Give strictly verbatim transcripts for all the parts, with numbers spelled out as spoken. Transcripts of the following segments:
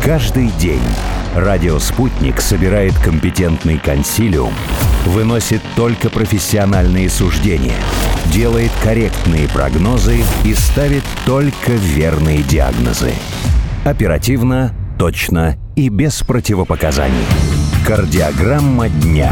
Каждый день радио «Спутник» собирает компетентный консилиум, выносит только профессиональные суждения, делает корректные прогнозы и ставит только верные диагнозы. Оперативно, точно и без противопоказаний. Кардиограмма дня.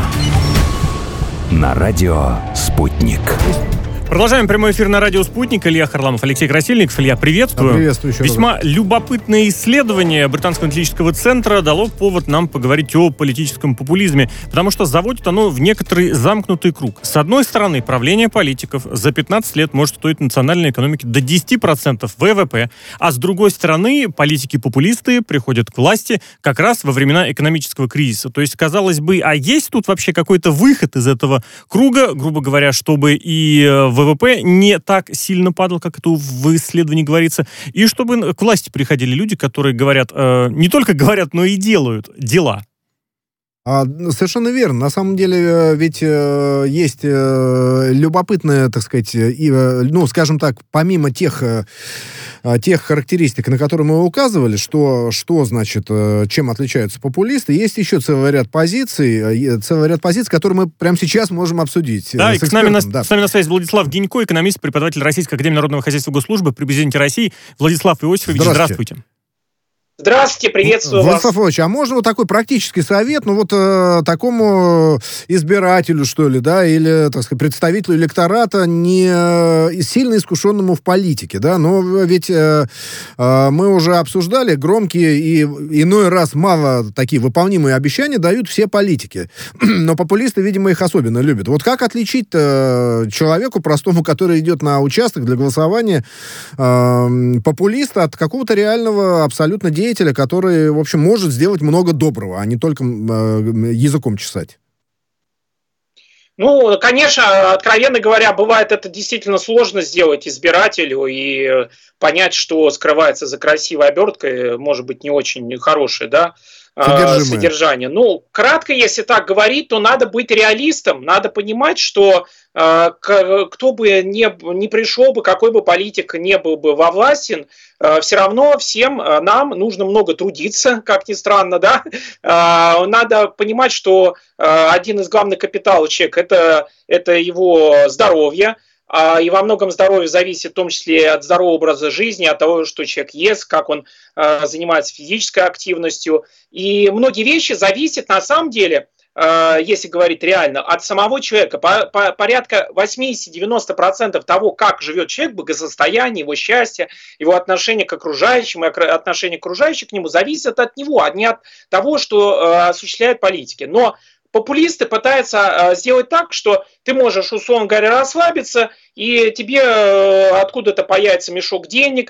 На радио «Спутник». Продолжаем прямой эфир на радио «Спутник». Илья Харламов, Алексей Красильников. Илья, приветствую. Приветствую еще раз. Весьма любопытное исследование Британского аналитического центра дало повод нам поговорить о политическом популизме, потому что заводит оно в некоторый замкнутый круг. С одной стороны, правление политиков за пятнадцать лет может стоить национальной экономике до десять процентов вэ вэ пэ, а с другой стороны, политики-популисты приходят к власти как раз во времена экономического кризиса. То есть, казалось бы, а есть тут вообще какой-то выход из этого круга, грубо говоря, чтобы и вэ вэ пэ не так сильно падал, как это в исследовании говорится, и чтобы к власти приходили люди, которые говорят, э, не только говорят, но и делают дела. А, совершенно верно. На самом деле, ведь э, есть э, любопытное, так сказать, и, э, ну, скажем так, помимо тех, э, тех характеристик, на которые мы указывали, что, что значит, э, чем отличаются популисты, есть еще целый ряд позиций, э, целый ряд позиций, которые мы прямо сейчас можем обсудить. Да, э, и с нами, на, да. с нами на связи Владислав Гинько, экономист, преподаватель Российской академии народного хозяйства и госслужбы при президенте России. Владислав Иосифович, здравствуйте. здравствуйте. Здравствуйте, приветствую Владислав вас. Владимирович, а можно вот такой практический совет, ну вот э, такому избирателю, что ли, да, или, так сказать, представителю электората, не э, сильно искушенному в политике, да, но ведь э, э, мы уже обсуждали, громкие и иной раз мало такие выполнимые обещания дают все политики, но популисты, видимо, их особенно любят. Вот как отличить э, человеку простому, который идет на участок для голосования, э, популиста от какого-то реального абсолютно деятельного деятеля, который, в общем, может сделать много доброго, а не только э, языком чесать? Ну, конечно, откровенно говоря, бывает это действительно сложно сделать избирателю и понять, что скрывается за красивой оберткой, может быть, не очень хорошее, да, содержание. Ну, кратко, если так говорить, то надо быть реалистом, надо понимать, что э, кто бы ни, ни пришел бы, какой бы политик не был бы во власти, э, все равно всем нам нужно много трудиться, как ни странно, да. Э, надо понимать, что э, один из главных капиталов человека это, это его здоровье. И во многом здоровье зависит в том числе от здорового образа жизни, от того, что человек ест, как он э, занимается физической активностью. И многие вещи зависят на самом деле, э, если говорить реально, от самого человека. По, по, порядка восемьдесят-девяносто процентов того, как живет человек, благосостояние, его счастье, его отношение к окружающим и отношение к окружающим к нему зависит от него, а не от того, что э, осуществляют политики. Но популисты пытаются сделать так, что ты можешь, условно говоря, расслабиться, и тебе откуда-то появится мешок денег,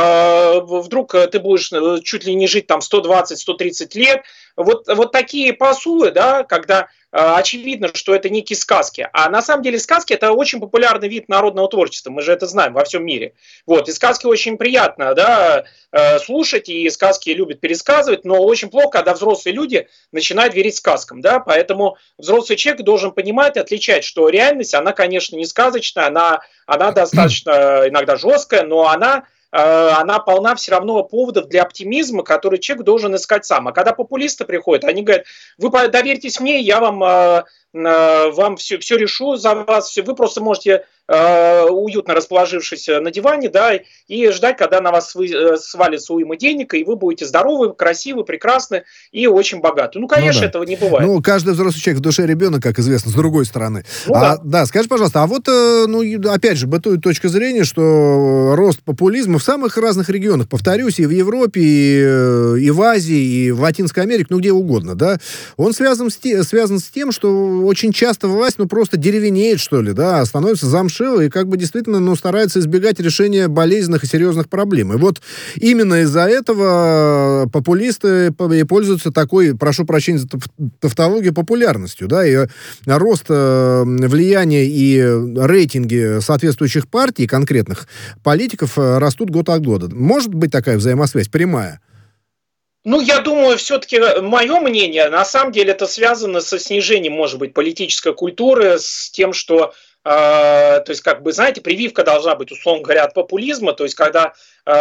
вдруг ты будешь чуть ли не жить там сто двадцать - сто тридцать лет. Вот, вот такие посулы, да, когда очевидно, что это некие сказки. А на самом деле сказки – это очень популярный вид народного творчества. Мы же это знаем во всем мире. Вот. И сказки очень приятно, да, слушать, и сказки любят пересказывать, но очень плохо, когда взрослые люди начинают верить сказкам. Да? Поэтому взрослый человек должен понимать и отличать, что реальность, она, конечно, не сказочная, она, она достаточно иногда жесткая, но она... она полна все равно поводов для оптимизма, который человек должен искать сам. А когда популисты приходят, они говорят, вы доверьтесь мне, я вам, вам все, все решу за вас, все, вы просто можете уютно расположившись на диване, да, и ждать, когда на вас свалится уйма денег, и вы будете здоровы, красивы, прекрасны и очень богаты. Ну, конечно, ну, да. этого не бывает. Ну, каждый взрослый человек в душе ребенок, как известно, с другой стороны. Ну, а, да. да, скажи, пожалуйста, а вот, ну, опять же, бытует точка зрения, что рост популизма в самых разных регионах, повторюсь, и в Европе, и, и в Азии, и в Латинской Америке, ну, где угодно, да, он связан с, те, связан с тем, что очень часто власть, ну, просто деревенеет, что ли, да, становится замшелой, и как бы действительно, ну, старается избегать решения болезненных и серьезных проблем. И вот именно из-за этого популисты и пользуются такой, прошу прощения за тавтологию, популярностью, да, и рост влияния и рейтинги соответствующих партий, конкретных политиков, растут год от года. Может быть такая взаимосвязь прямая? Ну, я думаю, все-таки мое мнение, на самом деле это связано со снижением, может быть, политической культуры, с тем, что то есть, как бы, знаете, прививка должна быть, условно говоря, от популизма, то есть, когда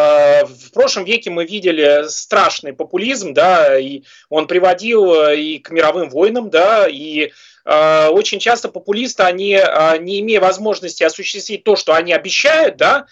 в прошлом веке мы видели страшный популизм, да, и он приводил и к мировым войнам, да, и очень часто популисты, они, не имея возможности осуществить то, что они обещают, да,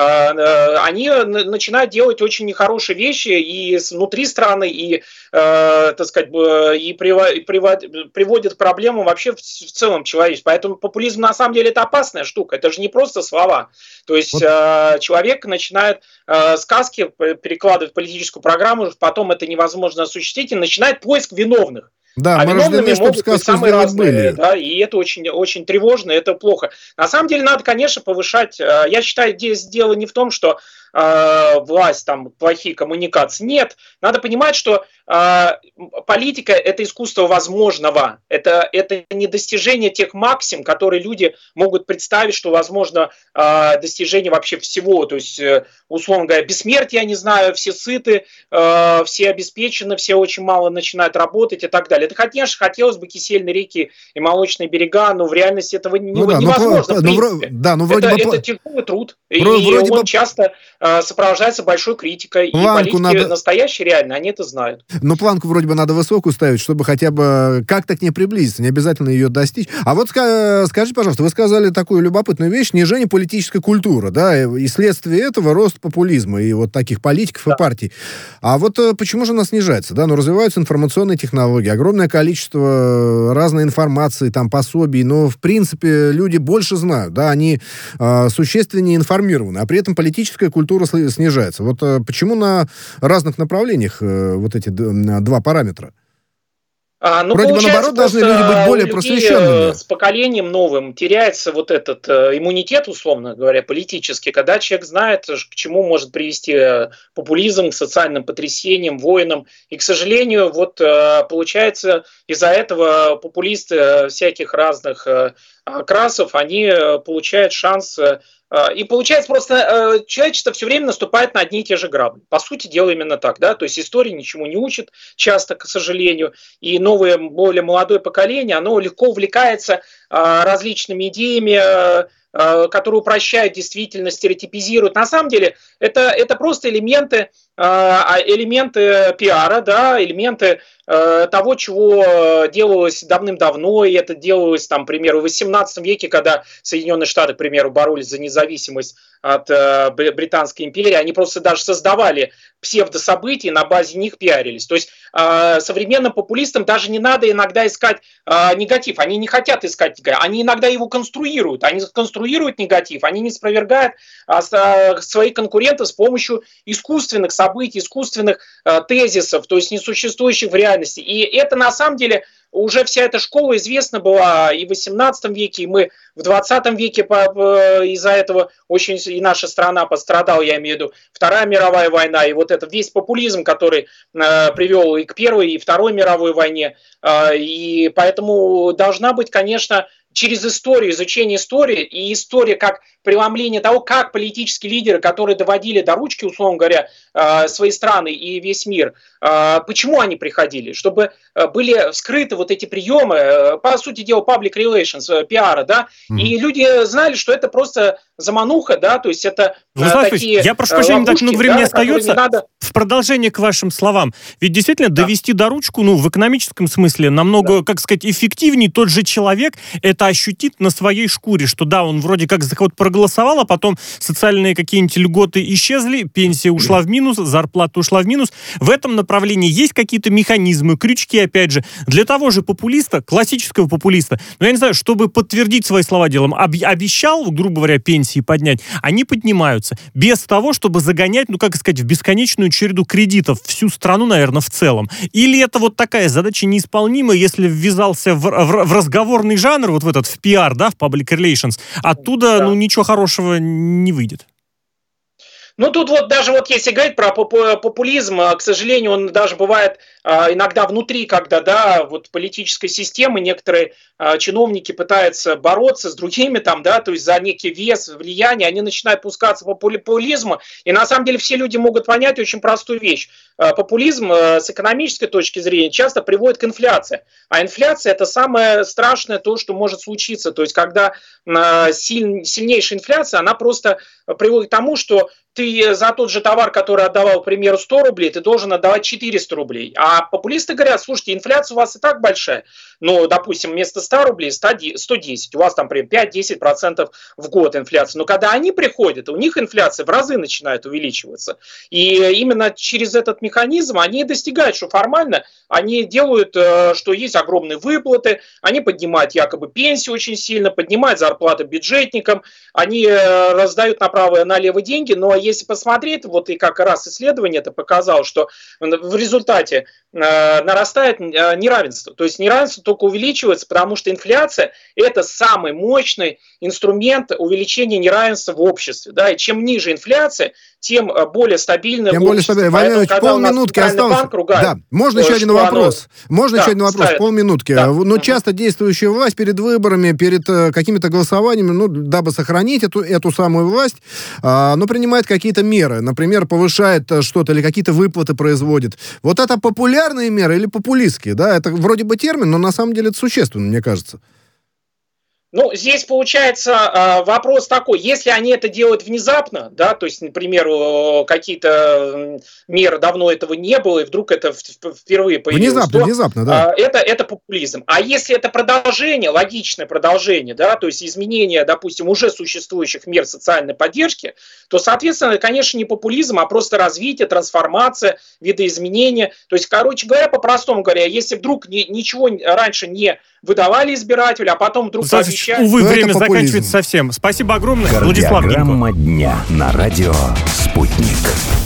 они начинают делать очень нехорошие вещи и внутри страны, и, так сказать, и приводят к проблемам вообще в целом человечества. Поэтому популизм на самом деле это опасная штука, это же не просто слова. То есть вот. Человек начинает сказки перекладывать в политическую программу, потом это невозможно осуществить, и начинает поиск виновных. Да, а мы виновными рождены, могут быть самые разные, были. Да, и это очень, очень тревожно, это плохо. На самом деле надо, конечно, повышать. Я считаю, здесь дело не в том, что э, власть, там, плохие коммуникации. Нет, надо понимать, что э, политика – это искусство возможного. Это, это не достижение тех максим, которые люди могут представить, что возможно э, достижение вообще всего. То есть, э, условно говоря, бессмертие, я не знаю, все сыты, э, все обеспечены, все очень мало начинают работать и так далее. Это, конечно, хотелось бы кисельные реки и молочные берега, но в реальности этого не, ну, да, невозможно. Ну, в принципе. Да, ну, вроде это, бы... это тяжелый труд, вроде, и вроде он бы... часто э, сопровождается большой критикой. Планку и политики надо... настоящие реально, они это знают. Но планку вроде бы надо высокую ставить, чтобы хотя бы как-то к ней приблизиться, не обязательно ее достичь. А вот скажите, пожалуйста, вы сказали такую любопытную вещь, снижение политической культуры, да, и следствие этого рост популизма и вот таких политиков да. и партий. А вот почему же она снижается? Да, ну, развиваются информационные технологии, огромное количество разной информации, там, пособий, но, в принципе, люди больше знают, да, они э, существеннее информированы, а при этом политическая культура снижается. Вот э, почему на разных направлениях э, вот эти д- два параметра? А, ну, Вроде бы, наоборот, должны люди быть более просвещенными. С поколением новым теряется вот этот э, иммунитет, условно говоря, политический, когда человек знает, к чему может привести популизм, к социальным потрясениям, войнам. И, к сожалению, вот э, получается, из-за этого популисты всяких разных э, окрасов, они получают шанс... Э, И получается просто э, человечество все время наступает на одни и те же грабли. По сути дела именно так, да, то есть история ничему не учит, часто, к сожалению, и новое, более молодое поколение, оно легко увлекается э, различными идеями, э, э, которые упрощают действительность, стереотипизируют. На самом деле это, это просто элементы, э, элементы пиара, да, элементы э, того, чего делалось давным-давно, и это делалось, там, к примеру, в восемнадцатом веке, когда Соединенные Штаты, к примеру, боролись за независимость от э, Британской империи, они просто даже создавали псевдособытия, на базе них пиарились. То есть э, современным популистам даже не надо иногда искать э, негатив, они не хотят искать негатив, они иногда его конструируют, они конструируют негатив, они не спровергают э, э, своих конкурентов с помощью искусственных событий, искусственных э, тезисов, то есть несуществующих в реальности. И это на самом деле... Уже вся эта школа известна была и в восемнадцатом веке, и мы в двадцатом веке из-за этого очень и наша страна пострадала, я имею в виду Вторая мировая война, и вот это весь популизм, который э, привел и к Первой, и Второй мировой войне. Э, и поэтому должна быть, конечно, через историю, изучение истории, и история как преломление того, как политические лидеры, которые доводили до ручки, условно говоря, свои страны и весь мир, почему они приходили? Чтобы были вскрыты вот эти приемы, по сути дела, public relations, пиара, да, mm-hmm. и люди знали, что это просто замануха, да, то есть это Владислав такие я прошу прощения, так много времени да, остается. Надо... В продолжение к вашим словам. Ведь действительно да. довести до ручку, ну, в экономическом смысле, намного, да. как сказать, эффективнее тот же человек это ощутит на своей шкуре, что да, он вроде как за кого-то проголосовал, а потом социальные какие-нибудь льготы исчезли, пенсия ушла в минус, зарплата ушла в минус. В этом направлении есть какие-то механизмы, крючки, опять же, для того же популиста, классического популиста, ну, я не знаю, чтобы подтвердить свои слова делом, об- обещал, грубо говоря, пенсии поднять, они поднимаются. Без того, чтобы загонять, ну, как сказать, в бесконечную череду кредитов всю страну, наверное, в целом. Или это вот такая задача неисполнимая, если ввязался в, в, в разговорный жанр, вот в этот, в пиар, да, в public relations, оттуда, да. ну, ничего хорошего не выйдет. Ну, тут вот даже вот если говорить про популизм, к сожалению, он даже бывает иногда внутри, когда, да, вот политической системы некоторые чиновники пытаются бороться с другими, там, да, то есть за некий вес, влияние, они начинают пускаться по популизму, и на самом деле все люди могут понять очень простую вещь. Популизм с экономической точки зрения часто приводит к инфляции, а инфляция – это самое страшное то, что может случиться, то есть когда силь, сильнейшая инфляция, она просто приводит к тому, что ты за тот же товар, который отдавал, к примеру, сто рублей, ты должен отдавать четыреста рублей. А популисты говорят, слушайте, инфляция у вас и так большая, ну, допустим, вместо ста рублей сто десять, у вас там, например, пять-десять процентов в год инфляция. Но когда они приходят, у них инфляция в разы начинает увеличиваться. И именно через этот механизм они достигают, что формально они делают, что есть огромные выплаты, они поднимают якобы пенсии очень сильно, поднимают зарплаты бюджетникам, они раздают направо и налево деньги, но если посмотреть, вот и как раз исследование это показало, что в результате э, нарастает э, неравенство. То есть неравенство только увеличивается, потому что инфляция – это самый мощный инструмент увеличения неравенства в обществе. Да? И чем ниже инфляция, тем более стабильное тем более стабильно. Валерий Ильич, полминутки осталось. Да, можно еще один вопрос. Можно да, еще один вопрос, ставит. полминутки. Да. Но часто действующая власть перед выборами, перед какими-то голосованиями, ну, дабы сохранить эту, эту самую власть, а, ну, принимает какие-то меры. Например, повышает что-то или какие-то выплаты производит. Вот это популярные меры или популистские? Да? Это вроде бы термин, но на самом деле это существенно, мне кажется. Ну, здесь получается вопрос такой, если они это делают внезапно, да, то есть, например, какие-то меры давно этого не было, и вдруг это впервые появилось, внезапно, то внезапно, да. это, это популизм. А если это продолжение, логичное продолжение, да, то есть изменение, допустим, уже существующих мер социальной поддержки, то, соответственно, конечно, не популизм, а просто развитие, трансформация, видоизменения. То есть, короче говоря, по-простому говоря, если вдруг ни, ничего раньше не выдавали избирателю, а потом вдруг пообещали... Увы, но время заканчивается совсем. Спасибо огромное, Владислав Гинько. Кардиограмма дня на радио «Спутник».